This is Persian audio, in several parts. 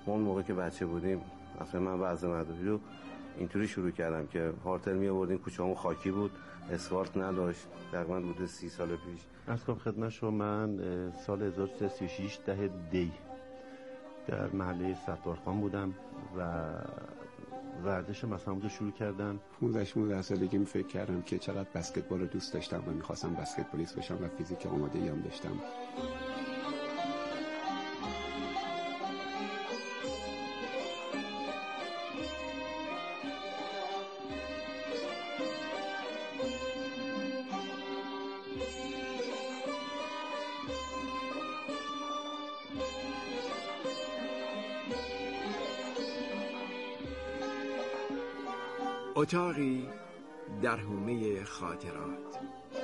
اون موقع که بچه بودیم اصلا من وضع مدرسه رو اینطوری شروع کردم که هارتل می آوردیم، کوچه‌مون خاکی بود، اسفالت نداشت، تقریبا حدود 30 سال پیش. از خدمت شما من سال 1336 ده دی در محله ستارخان بودم و ورزش مثلا رو شروع کردم. 15 سالگی فکر کردم که چقدر بسکتبال رو دوست داشتم و میخواستم بسکتبالیست بشم و فیزیک آماده‌ای هم داشتم. اتاقی در حومه خاطرات.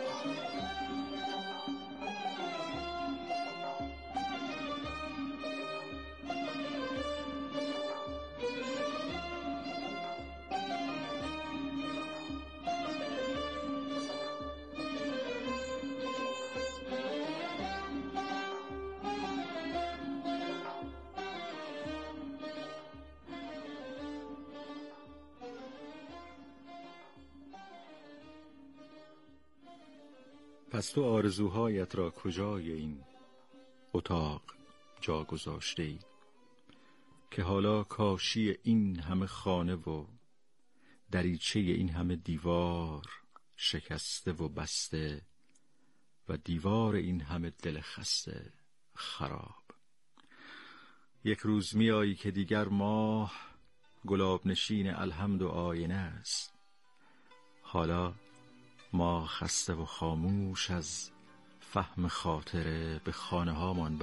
پس تو آرزوهایت را کجای این اتاق جا گذاشته ای که حالا کاشی این همه خانه و دریچه این همه دیوار شکسته و بسته و دیوار این همه دل خسته خراب. یک روز می آیی که دیگر ماه گلاب نشین الحمد و آینه است. حالا ما خسته و خاموش از فهم خاطره به خانه هامان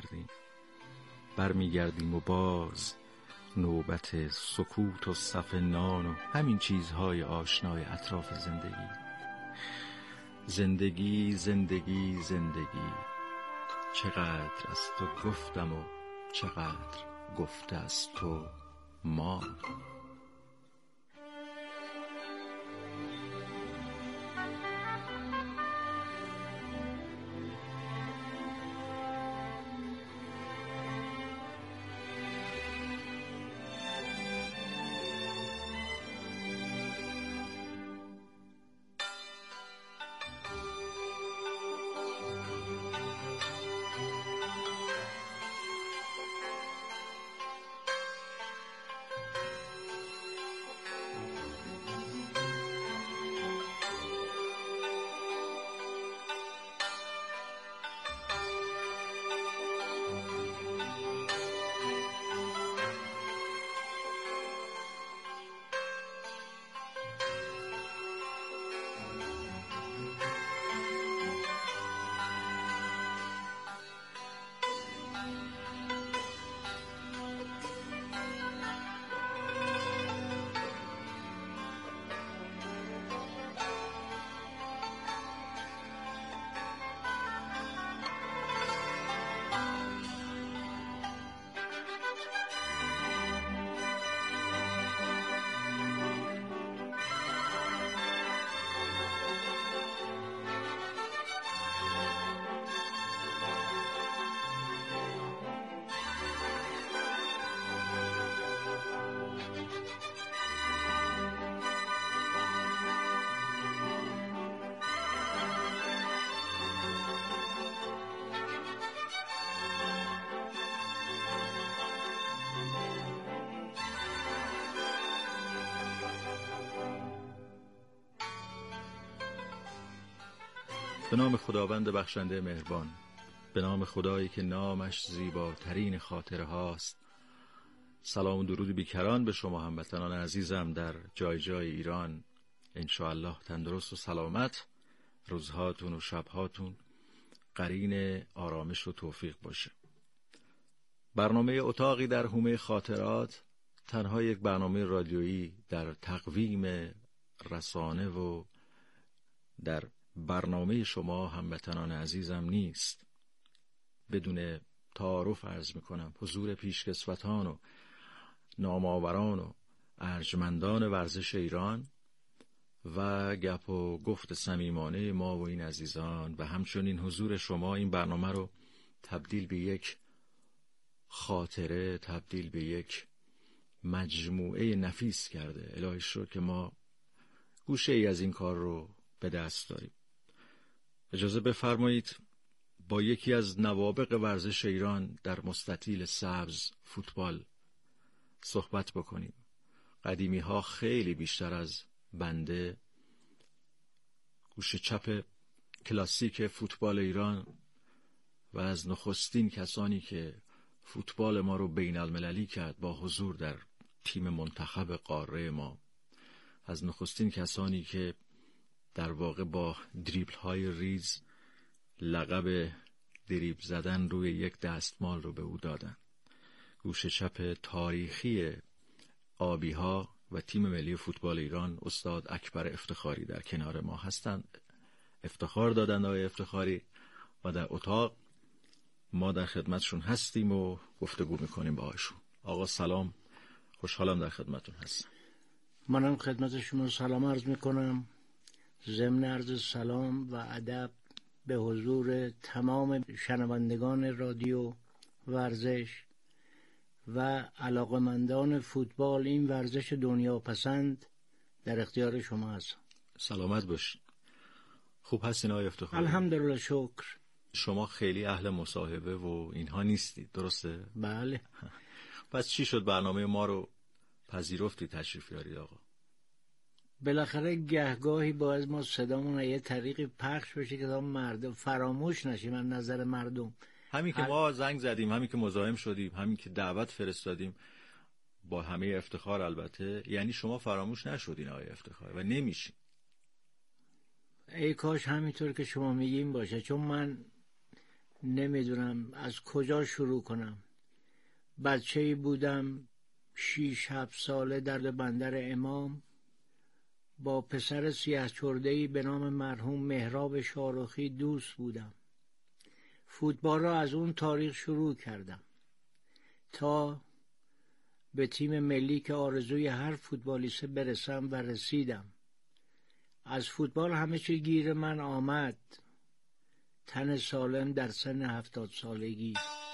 برمیگردیم و باز نوبت سکوت و صف نان و همین چیزهای آشنای اطراف زندگی. زندگی چقدر از تو گفتم و چقدر گفته از تو ما. به نام خداوند بخشنده مهربان، به نام خدایی که نامش زیباترین خاطره هاست. سلام و درود بیکران به شما هموطنان عزیزم در جای جای ایران. انشاءالله تندرست و سلامت روزهاتون و شبهاتون قرین آرامش و توفیق باشه. برنامه اتاقی در حومه خاطرات تنها یک برنامه رادیویی در تقویم رسانه و در برنامه شما هموطنان عزیزم نیست. بدون تعارف عرض میکنم حضور پیشکسوتان و نامآوران و ارجمندان ورزش ایران و گپ و گفت صمیمانه ما و این عزیزان و همچنین حضور شما این برنامه رو تبدیل به یک خاطره تبدیل به یک مجموعه نفیس کرده. الهی شکر که ما گوشه ای از این کار رو به دست داریم. اجازه بفرمایید با یکی از نوابغ ورزش ایران در مستطیل سبز فوتبال صحبت بکنیم. قدیمی ها خیلی بیشتر از بنده گوشه چپ کلاسیک فوتبال ایران و از نخستین کسانی که فوتبال ما رو بین المللی کرد با حضور در تیم منتخب قاره ما، از نخستین کسانی که در واقع با دریبل های ریز لقب دریبل زدن روی یک دستمال رو به او دادن. گوشه چپ تاریخی آبی ها و تیم ملی فوتبال ایران استاد اکبر افتخاری در کنار ما هستند. افتخار دادن آقای افتخاری و در اتاق ما در خدمتشون هستیم و گفتگو میکنیم با آقایشون. آقا سلام، خوشحالم در خدمتون هستم. منم خدمت شما سلام عرض میکنم، ضمن عرض سلام و ادب به حضور تمام شنوندگان رادیو ورزش و علاقمندان فوتبال. این ورزش دنیا پسند در اختیار شما هستم. سلامت باشین. خوب هستین آقای افتخاری؟ الحمدلله شکر. شما خیلی اهل مصاحبه و اینها نیستید، درسته؟ بله. پس چی شد برنامه ما رو پذیرفتی تشریف بیارید آقا؟ بالاخره گهگاهی باید ما صدامون یه طریقی پخش بشه که تا مردم فراموش نشیم از نظر مردم. همین که ما زنگ زدیم، همین که مزاحم شدیم، همین که دعوت فرستادیم، با همه افتخار البته، یعنی شما فراموش نشدین آقای افتخار و نمیشین. ای کاش همینطور که شما میگیم باشه، چون من نمیدونم از کجا شروع کنم. بچه‌ای بودم 6-7 ساله در بندر امام با پسر سیاه چرده‌ای به نام مرحوم مهراب شاروخی دوست بودم. فوتبال را از اون تاریخ شروع کردم تا به تیم ملی که آرزوی هر فوتبالیست برسم و رسیدم. از فوتبال همه چی گیر من آمد، تن سالم در سن 70 سالگی.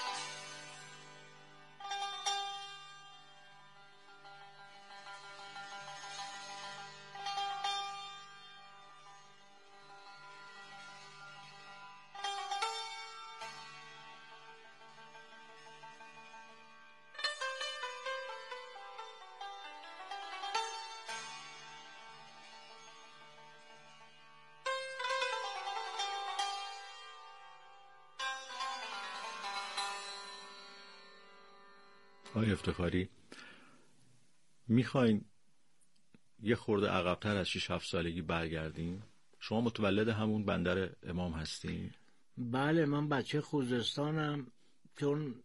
آقای افتخاری، میخواین یه خورده عقب‌تر از 6-7 سالگی برگردیم؟ شما متولد همون بندر امام هستین؟ بله، من بچه خوزستانم، چون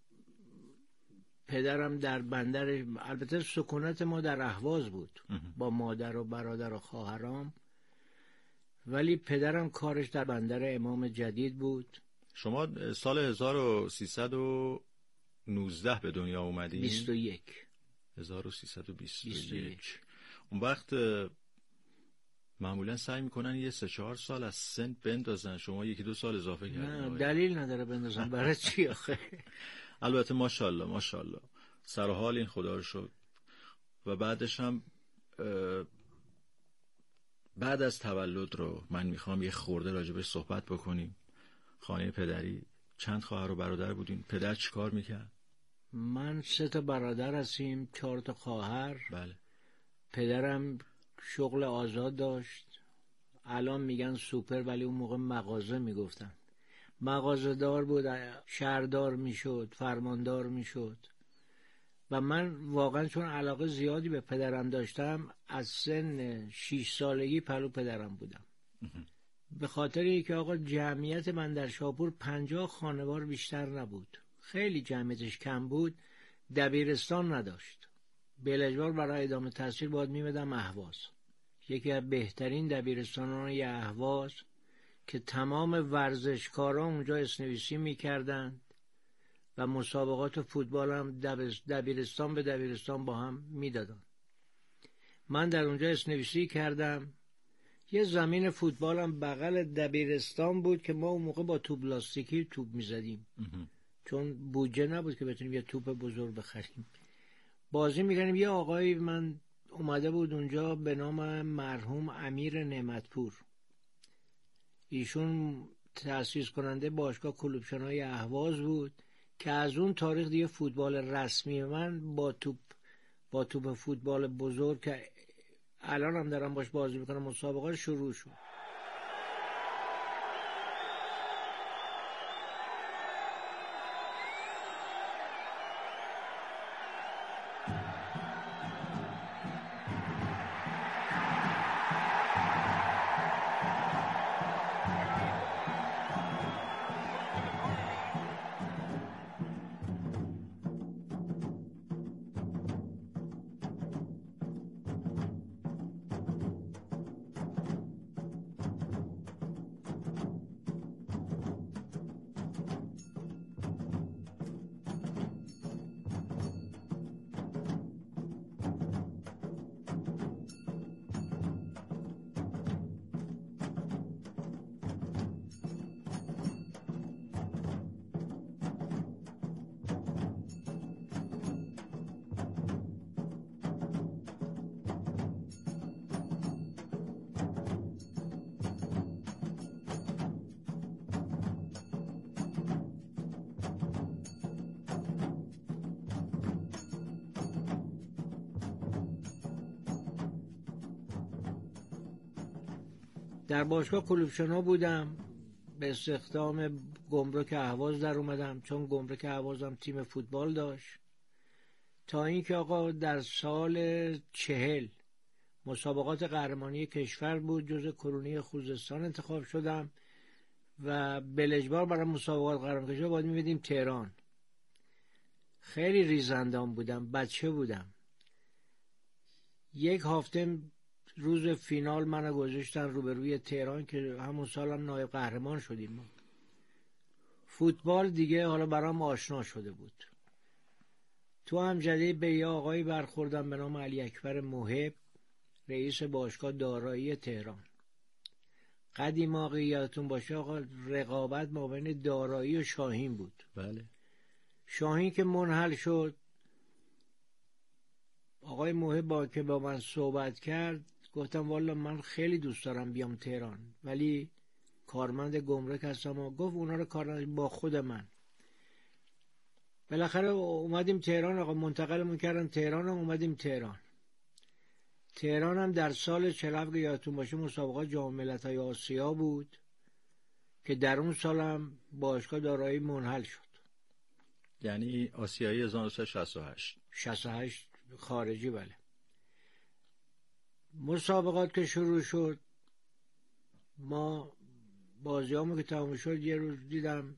پدرم در بندر، البته سکونت ما در اهواز بود با مادر و برادر و خواهرام، ولی پدرم کارش در بندر امام جدید بود. شما سال 1319 به دنیا اومدین؟ 21. 1321. اون وقت معمولا سعی میکنن یه 3-4 سال از سن بندازن، شما 1-2 سال اضافه کردین. نه دلیل نداره بندازن، برای چی آخه؟ البته ماشاءالله ماشاءالله، سر حال این خدا رو شکر. و بعدش هم بعد از تولد رو من میخوام یه خورده راجبش صحبت بکنیم. خانه پدری چند خواهر و برادر بودین؟ پدر چی کار میکرد؟ من 3 تا برادر هستیم، 4 تا خواهر. بله. پدرم شغل آزاد داشت، الان میگن سوپر ولی اون موقع مغازه میگفتن. مغازه دار بود، شهردار میشد، فرماندار میشد. و من واقعا چون علاقه زیادی به پدرم داشتم، از سن 6 سالگی پلو پدرم بودم. به خاطر اینکه آقا جمعیت من در شاپور 50 خانوار بیشتر نبود، خیلی جمعیتش کم بود، دبیرستان نداشت. بالاجبار برای ادامه تحصیل باید میمدم اهواز، یکی از بهترین دبیرستان‌های اهواز که تمام ورزشکاران اونجا اسنویسی میکردند و مسابقات فوتبال هم دبیرستان به دبیرستان با هم میدادن. من در اونجا اسنویسی کردم. یه زمین فوتبال هم بغل دبیرستان بود که ما اون موقع با توپ لاستیکی توپ میزدیم. چون بودجه نبود که بتونیم یه توپ بزرگ بخریم. بازی می‌کردیم. یه آقای من اومده بود اونجا به نام مرحوم امیر نعمتپور، ایشون تأسیس کننده باشگاه کلوبشنای اهواز بود که از اون تاریخ دیگه فوتبال رسمی من با توپ فوتبال بزرگ که الان هم دارم باش بازی میکنم مسابقات شروع شد. در باشگاه کلوبشنا بودم، به استخدام گمرک اهواز در اومدم، چون گمرک اهوازم تیم فوتبال داشت، تا اینکه آقا در سال 40 مسابقات قهرمانی کشور بود، جزء کرونی خوزستان انتخاب شدم و بلجبار برای مسابقات قهرمانی کشور باید می‌بردیم تهران. خیلی ریزندام بودم، بچه بودم. یک هفته روز فینال منو گذاشتن روبروی تهران که همون سالم نایب قهرمان شدیم ما. فوتبال دیگه حالا برام آشنا شده بود. تو همجده به یه آقایی برخوردم به نام علی اکبر محب، رئیس باشگاه دارایی تهران. قدیما یادتون باشه آقا رقابت ما بین دارایی و شاهین بود. بله. شاهین که منحل شد، آقای محب که با من صحبت کرد گفتم والا من خیلی دوست دارم بیام تهران ولی کارمند گمرک هستم و گفت اونا رو کار با خود من. بالاخره اومدیم تهران، آقا منتقلمون کردن تهران، اومدیم تهران هم در سال 47 که یادتون باشه مسابقات جام ملت‌های آسیا بود که در اون سال هم باشگاه دارایی منحل شد. یعنی آسیایی 1968 68 خارجی. بله. مسابقات که شروع شد، ما بازیامو که تمام شد یه روز دیدم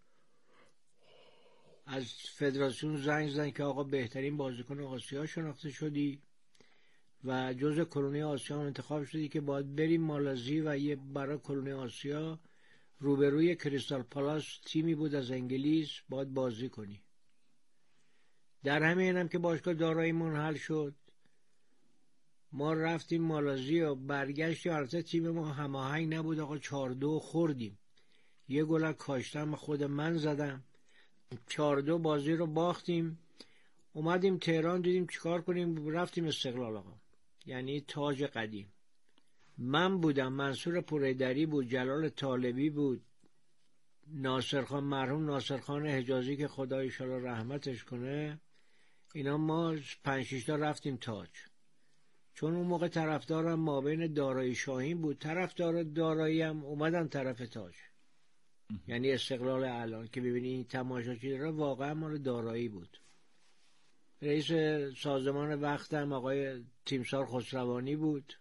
از فدراسیون زنگ زدن که آقا بهترین بازیکن آسیا شناخته شدی و جزء کرونی آسیا انتخاب شدی که باید بریم مالزی و یه برای کرونی آسیا روبروی کریستال پالاس تیمی بود از انگلیس باید بازی کنی. در همین هم که باشگاه دارایی منحل شد، ما رفتیم مالزی و برگشتیم. البته تیم ما هماهنگ نبود آقا، 4-2 خوردیم. یه گل کاشتم خود من زدم، 4-2 بازی رو باختیم. اومدیم تهران دیدیم چیکار کنیم، رفتیم استقلال آقا، یعنی تاج قدیم. من بودم، منصور پوریدری بود، جلال طالبی بود، ناصرخان، مرحوم ناصرخان حجازی که خدا ان شاءالله رحمتش کنه، اینا ما 5-6 تا رفتیم تاج. چون اون موقع طرفدارم مابین دارایی شاهین بود، طرفدار دارایی هم اومدن طرف تاج. یعنی استقلال الان که ببینی این تماشاچی داره واقعا مال دارایی بود. رئیس سازمان وقتم آقای تیمسار خسروانی بود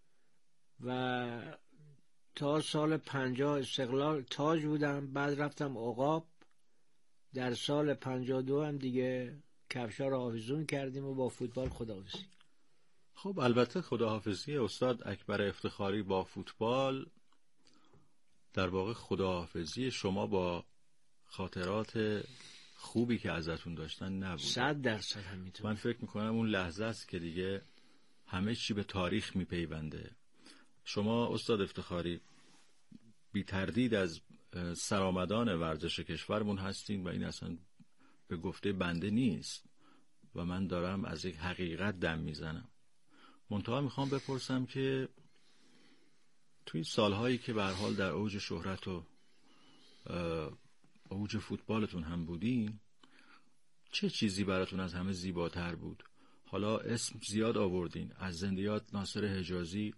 و تا سال 50 استقلال تاج بودم. بعد رفتم عقاب، در سال 52 هم دیگه کفشا رو آویزون کردیم و با فوتبال خداحافظی. خب البته خداحافظی استاد اکبر افتخاری با فوتبال در واقع خداحافظی شما با خاطرات خوبی که ازتون داشتن نبود. 100% همینطور. من فکر میکنم اون لحظه است که دیگه همه چی به تاریخ میپیونده. شما استاد افتخاری بی تردید از سرآمدان ورزش کشورمون هستین و این اصلا به گفته بنده نیست و من دارم از یک حقیقت دم میزنم. منتها میخوام بپرسم که توی سالهایی که به هر حال در اوج شهرت و اوج فوتبالتون هم بودین، چه چیزی براتون از همه زیباتر بود؟ حالا اسم زیاد آوردین، از زندیات ناصر حجازی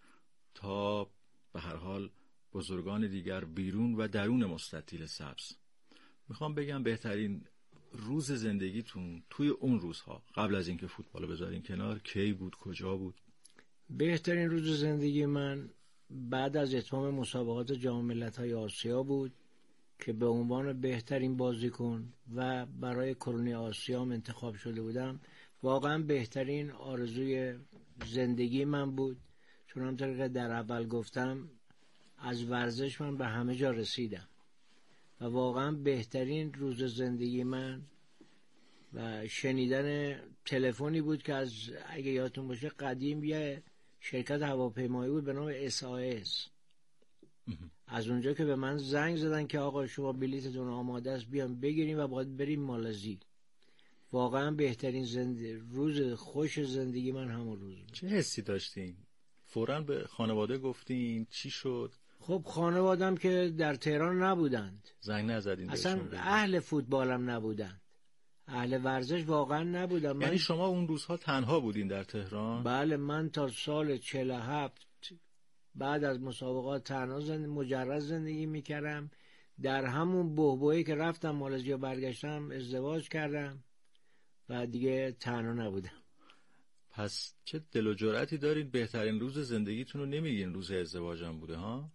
تا به هر حال بزرگان دیگر بیرون و درون مستطیل سبز. میخوام بگم بهترین روز زندگیتون توی اون روزها قبل از اینکه فوتبال بذارین کنار کی بود، کجا بود؟ بهترین روز زندگی من بعد از اتمام مسابقات جام ملت‌های آسیا بود که به عنوان بهترین بازیکن و برای کرونی آسیا انتخاب شده بودم. واقعا بهترین آرزوی زندگی من بود، چون همونطور که در اول گفتم از ورزش من به همه جا رسیدم و واقعا بهترین روز زندگی من و شنیدن تلفنی بود که از، اگه یادتون باشه قدیم یه شرکت هواپیمایی بود به نام SAS. از اونجا که به من زنگ زدن که آقا شما بلیتتون آماده است بیام بگیریم و باید بریم مالزی. واقعا بهترین روز خوش زندگی من همون روز بود. چه حسی داشتین؟ فوراً به خانواده گفتین؟ چی شد؟ خب خانوادم که در تهران نبودند، زنگ نزدین؟ اصلا اهل فوتبالم نبودند، اهل ورزش واقعا نبودم. یعنی شما اون روزها تنها بودین در تهران؟ بله، من تا سال 47 بعد از مسابقات تنها مجرد زندگی میکردم. در همون بحبوحی که رفتم مالزی و برگشتم ازدواج کردم و دیگه تنها نبودم. پس چه دل و جرأتی دارید بهترین روز زندگیتون رو نمیگین روز ازدواجم بوده ها؟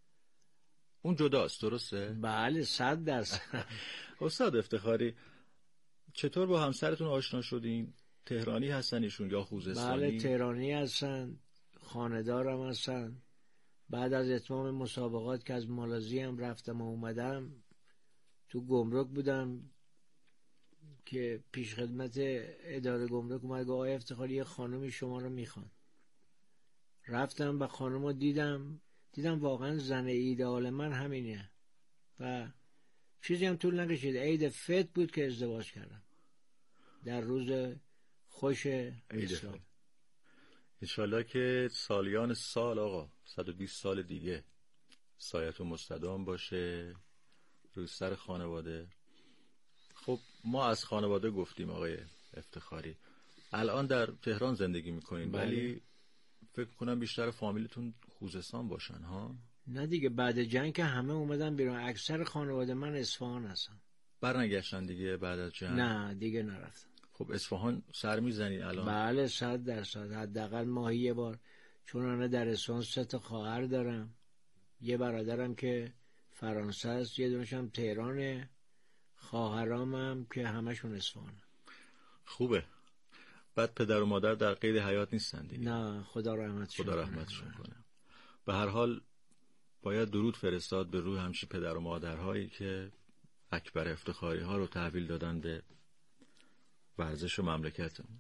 اون جداست، درسته؟ بله 100%. استاد افتخاری، چطور با همسرتون آشنا شدین؟ تهرانی هستن ایشون یا خوزستانی؟ بله تهرانی هستن، خانه‌دارم هستن. بعد از اتمام مسابقات که از مالزی هم رفتم و اومدم، تو گمرک بودم که پیش خدمت اداره گمرک اومد گفت آقای افتخاری یه خانمی شما رو میخوان. رفتم و خانم رو دیدم واقعا زن ایدئال من همینه و چیزی هم طول نکشید، عید فطر بود که ازدواج کردم در روز خوش اسلام. انشالله که سالیان سال آقا 120 سال دیگه سایتون مستدام باشه روی سر خانواده. خب ما از خانواده گفتیم آقای افتخاری، الان در تهران زندگی میکنین ولی فکر کنم بیشتر فامیلتون خوزستان باشن ها؟ نه دیگه، بعد جنگ که همه اومدن بیرون، اکثر خانواده من اصفهان هستن. برنگشتن دیگه بعد از جنگ؟ نه دیگه نرفتن. خب اصفهان سر میزنین الان؟ بله 100%، حداقل ماهی یه بار، چون انا در اصفهان 3 خواهر دارم، یه برادرم که فرانسه است، یه دونشم تهرانه، خواهرامم که همشون اصفهانه. خوبه. بعد پدر و مادر در قید حیات نیستن دیگه؟ نه خدا رحمتشون کنه. به هر حال باید درود فرستاد به روح همچین پدر و مادرهایی که اکبر افتخاری ها رو تحویل دادن به ورزش و مملکتمون.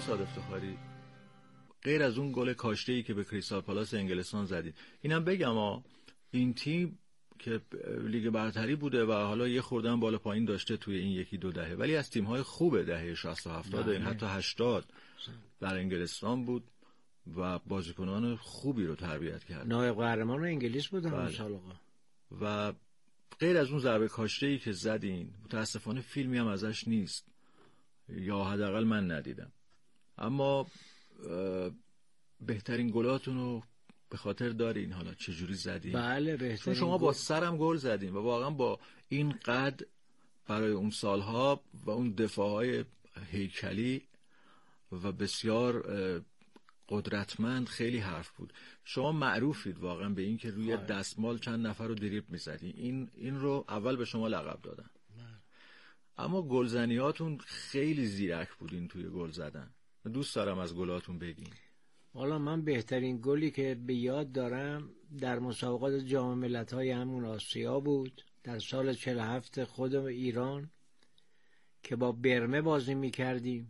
استاد افتخاری غیر از اون گل کاشته‌ای که به کریستال پالاس انگلستان زدید، اینم بگم این تیم که لیگ برتری بوده و حالا یه خورده هم بالا پایین داشته توی این یکی دو دهه، ولی از تیم‌های خوب دهه 60 و 70 این حتی 80 در انگلستان بود و بازیکنان خوبی رو تربیت کرد. نایب قهرمان انگلیس بود اون سال آقا. و غیر از اون ضربه کاشته‌ای که زدین متاسفانه فیلمی هم ازش نیست یا حداقل من ندیدم، اما بهترین گلاتون رو به خاطر دارین حالا چجوری زدین؟ بله بهترین. چون شما با سرم گل زدین و واقعا با این قد برای اون سالها و اون دفاعهای هیکلی و بسیار قدرتمند خیلی حرف بود. شما معروفید واقعا به این که روی دستمال چند نفر رو دریبل میزدین. این رو اول به شما لقب دادن، اما گلزنیاتون خیلی زیرک بودین توی گل زدن. دوست دارم از گلاتون بگین. والا من بهترین گلی که به یاد دارم در مسابقات جام ملت‌های همون آسیا بود در سال 47 خود ایران که با برمه بازی می‌کردیم.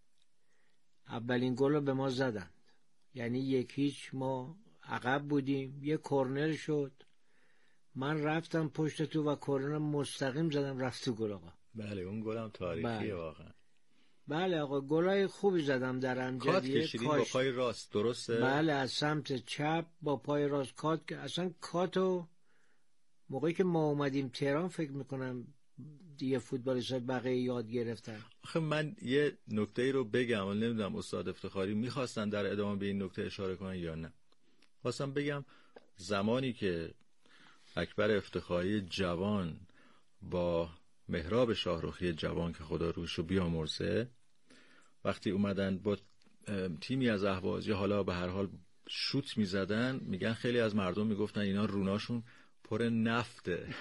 اولین گل رو به ما زدند، یعنی 1-0 ما عقب بودیم، یه کرنر شد، من رفتم پشت تو و کرنر مستقیم زدم رفت تو گل آقا. بله اون گلم تاریخیه واقعا. بله آقا گلای خوبی زدم در امجدیه. کات کشیدین با پای راست درسته؟ بله از سمت چپ با پای راست کات که اصلا کاتو موقعی که ما اومدیم تهران فکر میکنم دیگه فوتبالیست بقیه یاد گرفتن. آخه من یه نکته رو بگم و نمیدونم استاد افتخاری میخواستن در ادامه به این نکته اشاره کنن یا نه. خواستم بگم زمانی که اکبر افتخاری جوان با مهراب شاهرخی جوان که خدا روشو بیامرزه وقتی اومدن با تیمی از اهوازی حالا به هر حال شوت میزدن، میگن خیلی از مردم میگفتن اینا روناشون پر نفته.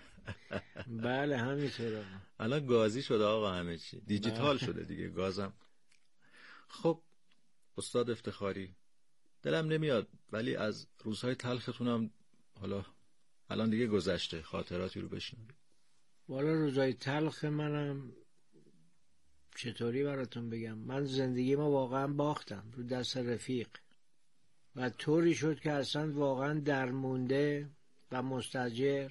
بله همینطوره. الان گازی شده آقا، همه چی دیجیتال شده دیگه، گازم. خب استاد افتخاری دلم نمیاد ولی از روزهای تلختونم حالا الان دیگه گذشته خاطراتی رو بشنوید. والا روزهای تلخ منم چطوری براتون بگم، من زندگی ما واقعا باختم رو دست رفیق و طوری شد که اصلا واقعا درمونده و مستاجر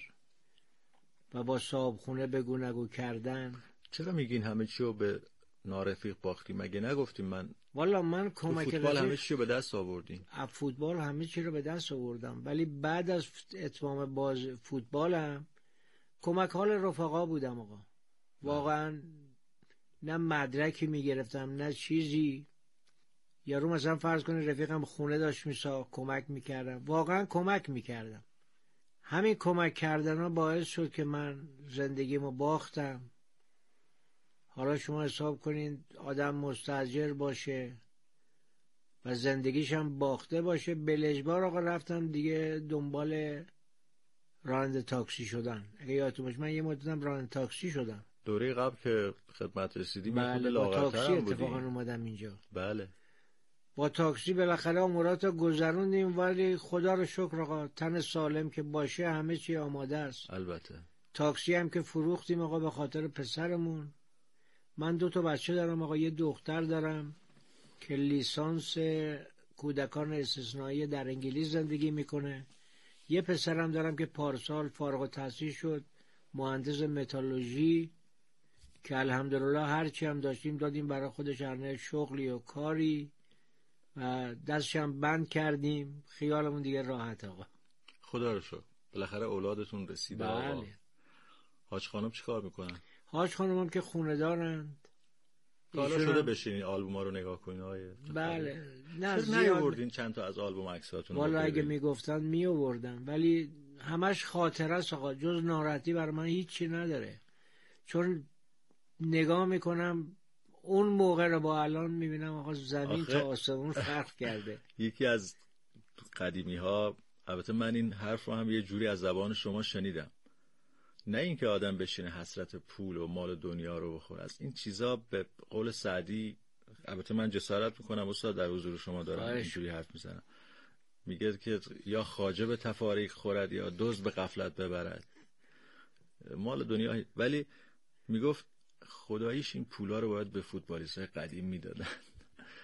و با صاحبخونه بگو نگو کردن. چرا میگین همه چی رو به نارفیق باختی؟ مگه نگفتیم من والا من کمک فوتبال همه چی رو به دست آوردیم. از فوتبال همه چی رو به دست آوردم، ولی بعد از اتمام فوتبالم کمک حال رفقا بودم آقا. واقعا نه مدرکی میگرفتم نه چیزی. یارو مثلا فرض کنید رفیقم خونه داشت میساخت کمک میکردم، واقعا کمک میکردم. همین کمک کردن ها باعث شد که من زندگیمو باختم. حالا شما حساب کنین آدم مستاجر باشه و زندگیش هم باخته باشه، بلجبار آقا رفتم دیگه دنبال راننده تاکسی شدن. اگه یادتون باشه من یه مدتم راننده تاکسی شدم. دوره قبل که خدمت رسیدیم بله با تاکسی اتفاقا اومدم اینجا. بله با تاکسی بالاخره امورات گذروندیم، ولی خدا رو شکر آقا تن سالم که باشه همه چی آماده است. البته تاکسی هم که فروختیم آقا به خاطر پسرمون. من 2 بچه دارم آقا، یه دختر دارم که لیسانس کودکان استثنایی در انگلیس زندگی میکنه، یه پسرم دارم که پارسال فارغ التحصیل شد مهندس متالورژی که الحمدلله هرچی هم داشتیم دادیم برای خودش، هر شغلی و کاری و دستشم بند کردیم، خیالمون دیگه راحت آقا. خدا رو شکر بالاخره اولادتون رسیده. بله. حاج خانم چی کار میکنن؟ حاج خانم هم که خونه دارند. حالا شده بشینین آلبوما رو نگاه کنین آیه؟ بله. نه نیاوردین چند تا از آلبوم عکساتون؟ والا اگه میگفتن میآوردم، ولی همش خاطره است آقا، جز ناراحتی برای من هیچی نداره. چون نگاه میکنم اون موقع رو با الان میبینم آقا زمین تا آسمون فرق کرده. یکی از قدیمی ها، البته من این حرف رو هم یه جوری از زبان شما شنیدم، نه اینکه آدم بشینه حسرت پول و مال دنیا رو بخوره، از این چیزا به قول سعدی، البته من جسارت میکنم استاد در حضور شما دارم اینجوری حرف میزنم، میگه که یا خواجه به تفاریق خورد یا دزد به غفلت ببرد، مال دنیا. ولی میگفت خداییش این پولا رو باید به فوتبالیستای قدیم میدادن.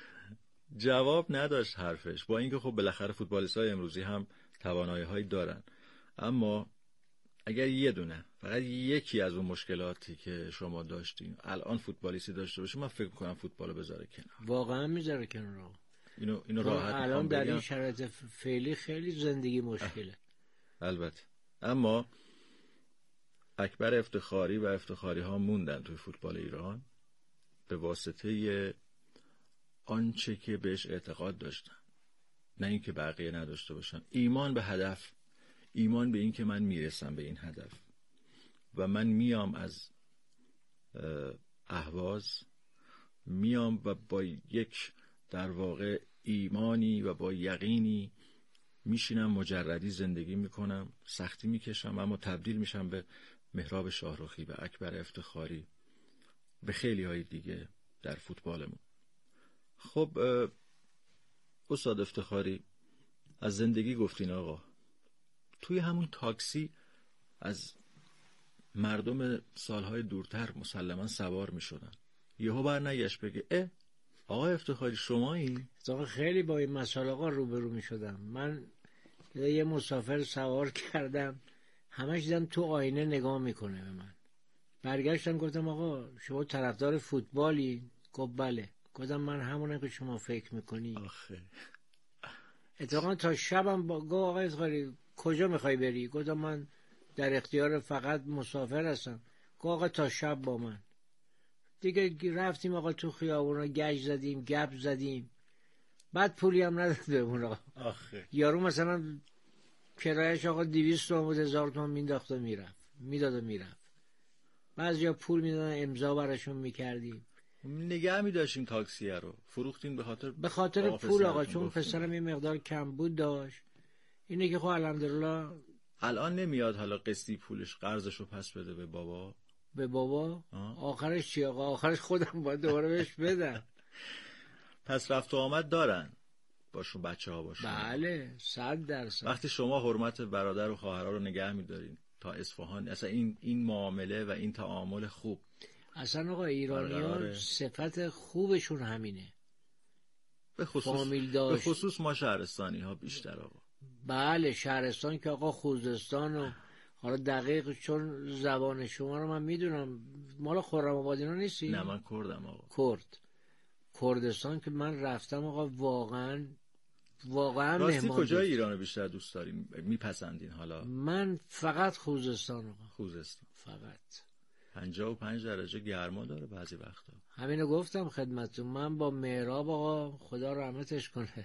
جواب نداشت حرفش، با اینکه خب بالاخره فوتبالیست‌های امروزی هم توانایی‌هایی دارن. اما اگر یه دونه، فقط یکی از اون مشکلاتی که شما داشتین الان فوتبالیستی داشته باشه، من فکر می‌کنم فوتبالو بذاره کنار. واقعا میذاره کنار. اینو راحت الان در این شرایط فعلی خیلی زندگی مشکله. البته. اما اکبر افتخاری و افتخاری ها موندن توی فوتبال ایران به واسطه آنچه که بهش اعتقاد داشتن، نه اینکه بقیه نداشته باشن. ایمان به هدف، ایمان به این که من میرسم به این هدف و من میام از اهواز، میام و با یک در واقع ایمانی و با یقینی میشینم مجردی زندگی میکنم، سختی میکشم، اما تبدیل میشم به مهراب شاهرخی، به اکبر افتخاری، به خیلی های دیگه در فوتبالمون. خب استاد افتخاری، از زندگی گفتین آقا، توی همون تاکسی از مردم سالهای دورتر مسلما سوار میشدن، یهو برنگشت بگه آقا افتخاری شمایی؟ آقا خیلی با این مسائل آقا روبرو میشدم. من یه مسافر سوار کردم، همش دیدم تو آینه نگاه میکنه به من. برگشتم گفتم آقا شما طرفدار فوتبالی؟ گفت بله. گفتم من همونه که شما فکر میکنی. آخه اتفاقا تا شبم گفت آقا افتخاری کجا میخوای بری؟ گفتم من در اختیار فقط مسافر هستم. گفت آقا تا شب با من. دیگه رفتیم آقا تو خیابونا گشت زدیم، گپ زدیم، بعد پولی هم نداد بهمون آقا. آخه یارو مثلا کرایش آقا 200 تومن بود، 1000 تومن مینداخت و میرفت، میداد و میرفت. بعضیا پول میدادن امضا براشون میکردیم. نگه می‌داشتیم تاکسیه رو، فروختیم به خاطر پول آقا، چون پسرم یه مقدار کم بود داشت. اینه که خب الحمدلله الان نمیاد حالا قسطی پولش قرضشو پس بده به بابا. به بابا آخرش چی آقا؟ آخرش خودم باید دوباره بهش بدم. پس رفت و آمد دارن باشون، بچه ها باشون. بله 100%. وقتی شما حرمت برادر و خواهرها رو نگه می‌دارین تا اصفهان، اصلا این معامله و این تعامل خوب، اصلا آقا ایرانی‌ها صفت خوبشون همینه. به خصوص ما شهرستانی ها بیشتر آقا. بله شهرستان که آقا خوزستان و حالا دقیق چون زبان شما رو من میدونم، مال خرم آباد اینا نیستی؟ نه من کردم آقا. کردستان که من رفتم آقا، واقعا راستی کجای ایران بیشتر دوست دارین میپسندین؟ حالا من فقط خوزستان آقا. خوزستان فقط 55 درجه گرما داره بعضی وقتا. همینو گفتم خدمتتون. من با مهراب آقا خدا رحمتش کنه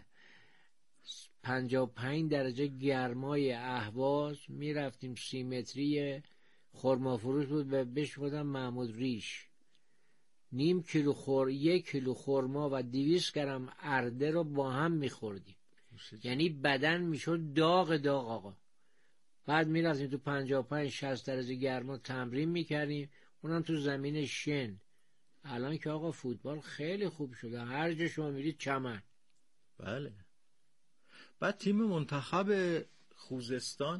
55 درجه گرمای اهواز میرفتیم 30 متری خرما فروش بود و بهش بودم محمود ریش، 1 کیلو خرما و 200 گرم ارده رو با هم میخوردیم، یعنی بدن میشد داغ آقا. بعد میرفتیم تو 55-60 درجه گرما تمرین میکردیم، اونم تو زمین شن. الان که آقا فوتبال خیلی خوب شده، هر جا شما میرید چمن. بله. بعد تیم منتخب خوزستان،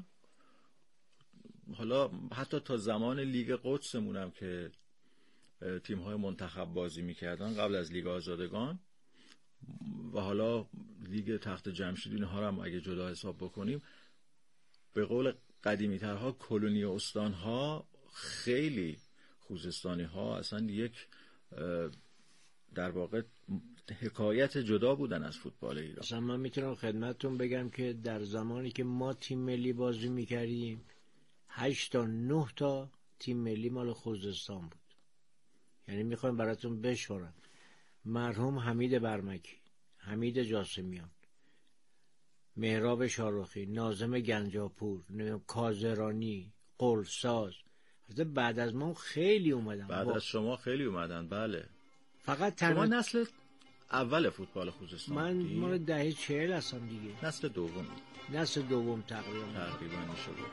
حالا حتی تا زمان لیگ قدسمونم که تیم‌های منتخب بازی می‌کردن قبل از لیگ آزادگان و حالا لیگ تخت جمشید، اینها رو هم اگه جدا حساب بکنیم، به قول قدیمی‌ترها کلونی استان‌ها، خیلی خوزستانی‌ها اصلا یک در واقع حکایت جدا بودن از فوتبال ایران. اصلا من میتونم خدمتتون بگم که در زمانی که ما تیم ملی بازی میکردیم 8 تا 9 تا تیم ملی مال خوزستان بود. یعنی میخوایم براتون بشورم، مرحوم حمید برمکی، حمید جاسمیان، مهراب شاهرخی، ناظم گنجاپور، کازرانی، قلساز، بعد از ما خیلی اومدن. بعد از شما خیلی اومدن. بله. فقط شما نسل اول فوتبال خوزستان. من مال دهه 40 هستم دیگه. نسل دوم تقریبا میشه بود.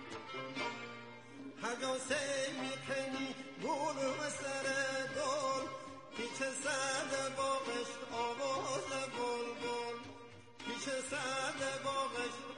هجاسه میکنی گل سر دل، پیچ سرد باغش آواز بلبل، پیچ سرد باغش